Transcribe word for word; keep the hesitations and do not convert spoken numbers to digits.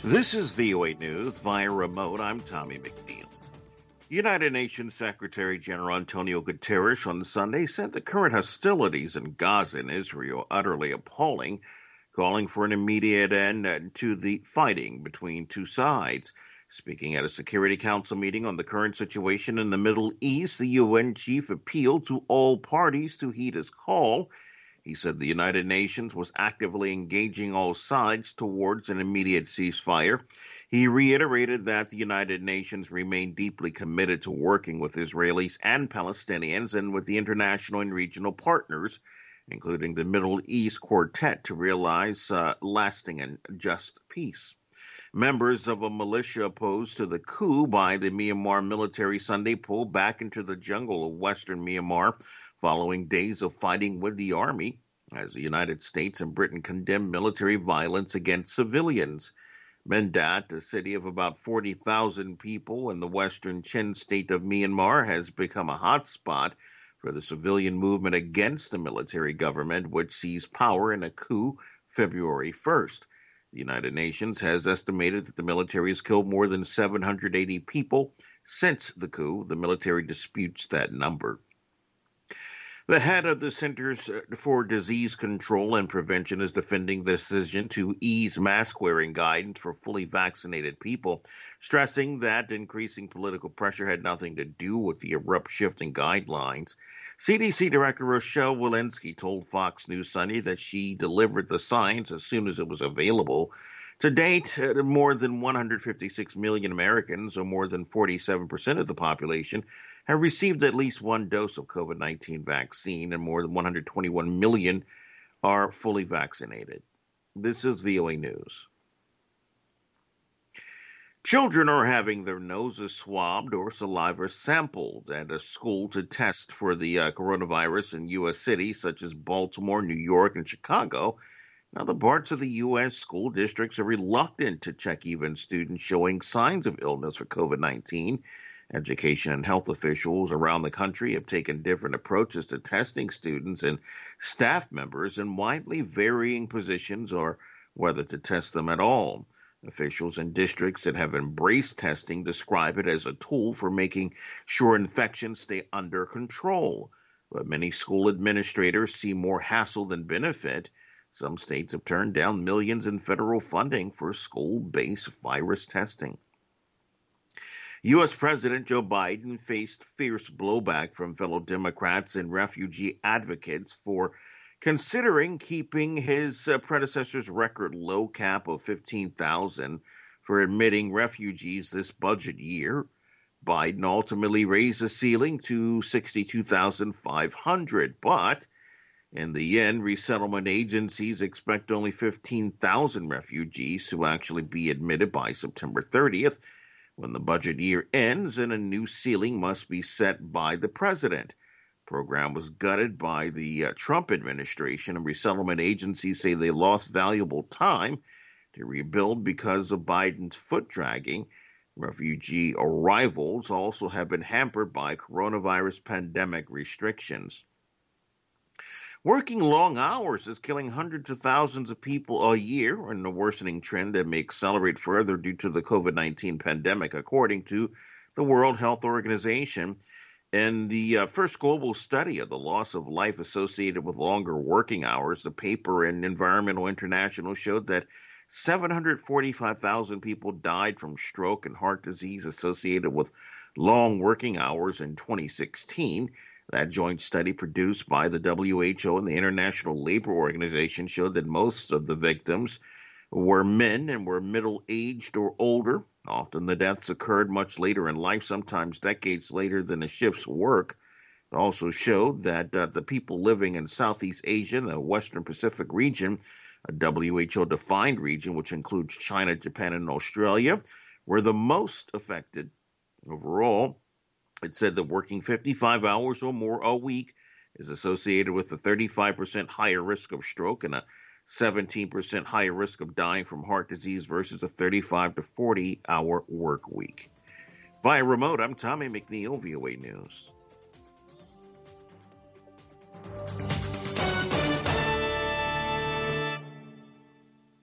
This is V O A News via remote. I'm Tommy McNeil. United Nations Secretary General Antonio Guterres on Sunday said the current hostilities in Gaza and Israel are utterly appalling, calling for an immediate end to the fighting between two sides. Speaking at a Security Council meeting on the current situation in the Middle East, the U N chief appealed to all parties to heed his call. He said the United Nations was actively engaging all sides towards an immediate ceasefire. He reiterated that the United Nations remain deeply committed to working with Israelis and Palestinians and with the international and regional partners, including the Middle East Quartet, to realize uh, lasting and just peace. Members of a militia opposed to the coup by the Myanmar military Sunday pulled back into the jungle of western Myanmar following days of fighting with the army, as the United States and Britain condemned military violence against civilians. Mendat, a city of about forty thousand people in the western Chin state of Myanmar, has become a hotspot for the civilian movement against the military government, which seized power in a coup February first. The United Nations has estimated that the military has killed more than seven hundred eighty people since the coup. The military disputes that number. The head of the Centers for Disease Control and Prevention is defending the decision to ease mask-wearing guidance for fully vaccinated people, stressing that increasing political pressure had nothing to do with the abrupt shift in guidelines. C D C Director Rochelle Walensky told Fox News Sunday that she delivered the science as soon as it was available. To date, more than one hundred fifty-six million Americans, or more than forty-seven percent of the population, have received at least one dose of COVID nineteen vaccine, and more than one hundred twenty-one million are fully vaccinated. This is V O A News. Children are having their noses swabbed or saliva sampled at a school to test for the uh, coronavirus in U S cities such as Baltimore, New York, and Chicago. Now, the parts of the U S school districts are reluctant to check even students showing signs of illness for COVID nineteen. Education and health officials around the country have taken different approaches to testing students and staff members in widely varying positions or whether to test them at all. Officials in districts that have embraced testing describe it as a tool for making sure infections stay under control. But many school administrators see more hassle than benefit. Some states have turned down millions in federal funding for school-based virus testing. U S. President Joe Biden faced fierce blowback from fellow Democrats and refugee advocates for considering keeping his uh, predecessor's record low cap of fifteen thousand for admitting refugees this budget year. Biden ultimately raised the ceiling to sixty-two thousand five hundred, but in the end, resettlement agencies expect only fifteen thousand refugees to actually be admitted by September thirtieth, when the budget year ends and a new ceiling must be set by the president. The program was gutted by the uh, Trump administration, and resettlement agencies say they lost valuable time to rebuild because of Biden's foot dragging. Refugee arrivals also have been hampered by coronavirus pandemic restrictions. Working long hours is killing hundreds of thousands of people a year, in a worsening trend that may accelerate further due to the COVID nineteen pandemic, according to the World Health Organization. In the uh, first global study of the loss of life associated with longer working hours, the paper in Environmental International showed that seven hundred forty-five thousand people died from stroke and heart disease associated with long working hours in twenty sixteen. That joint study produced by the W H O and the International Labor Organization showed that most of the victims were men and were middle-aged or older. Often the deaths occurred much later in life, sometimes decades later than the shift's work. It also showed that uh, the people living in Southeast Asia, the Western Pacific region, a W H O-defined region which includes China, Japan, and Australia, were the most affected. Overall, it said that working fifty-five hours or more a week is associated with a thirty-five percent higher risk of stroke and a seventeen percent higher risk of dying from heart disease versus a thirty-five to forty hour work week. Via remote, I'm Tommy McNeil, V O A News.